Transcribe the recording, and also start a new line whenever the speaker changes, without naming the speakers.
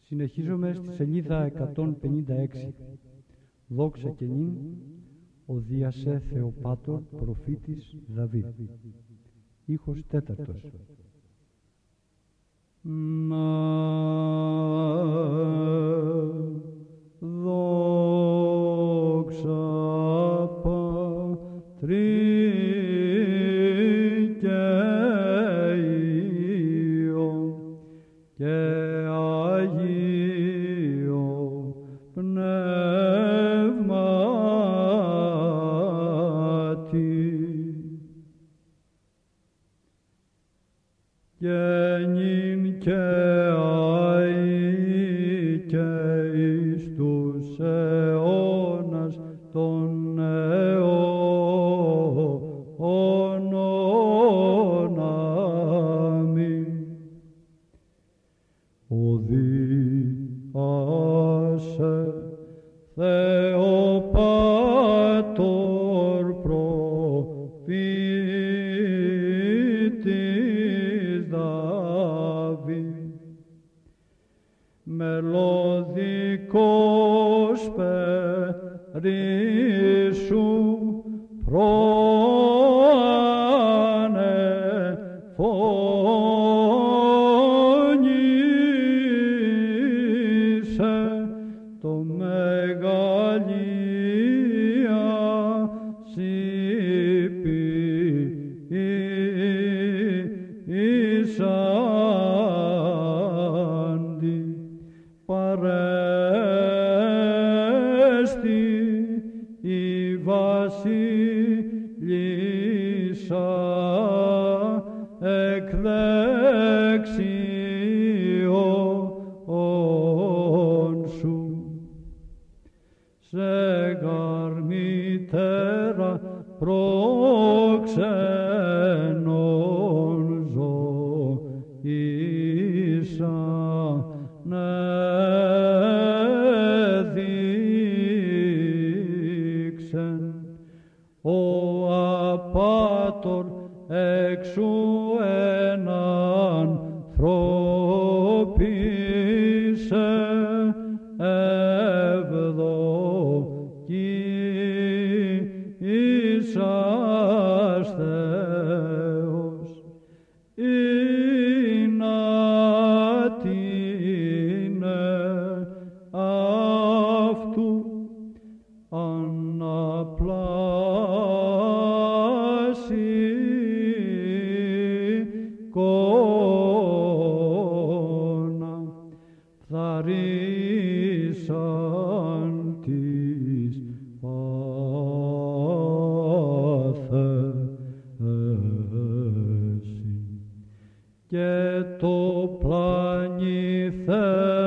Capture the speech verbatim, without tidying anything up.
Συνεχίζομαι στη σελίδα εκατόν πενήντα έξι. Δόξα και νυν, ο Διασέ Θεοπάτορ, προφήτης Δαβίδ. Ήχος τέταρτος. Να δόξα Πατρί και Υιό και Αγίο Πνεύματι και νυν και αεί και εις τους αιώνας των αιώνων. Αμήν. Ο Διάσαι Θεοπάτορ, προφήτης Δαβίδ, μελωδικός περίσσου προανεφώνησε το μεγαλεία συμποιήσαντι παρέστη η βασίλισσα εκ δεξιών σου. Σε γαρ μητέρα προξενών ζωής ανέδειξεν ο Απάτορ εξού έναν ανθρωπίσε ευδοκίσας Θεός υνάτινε αυτού αναπλάσει κόνα φθαρίσαν της πάθεση και το πλάνη Θεός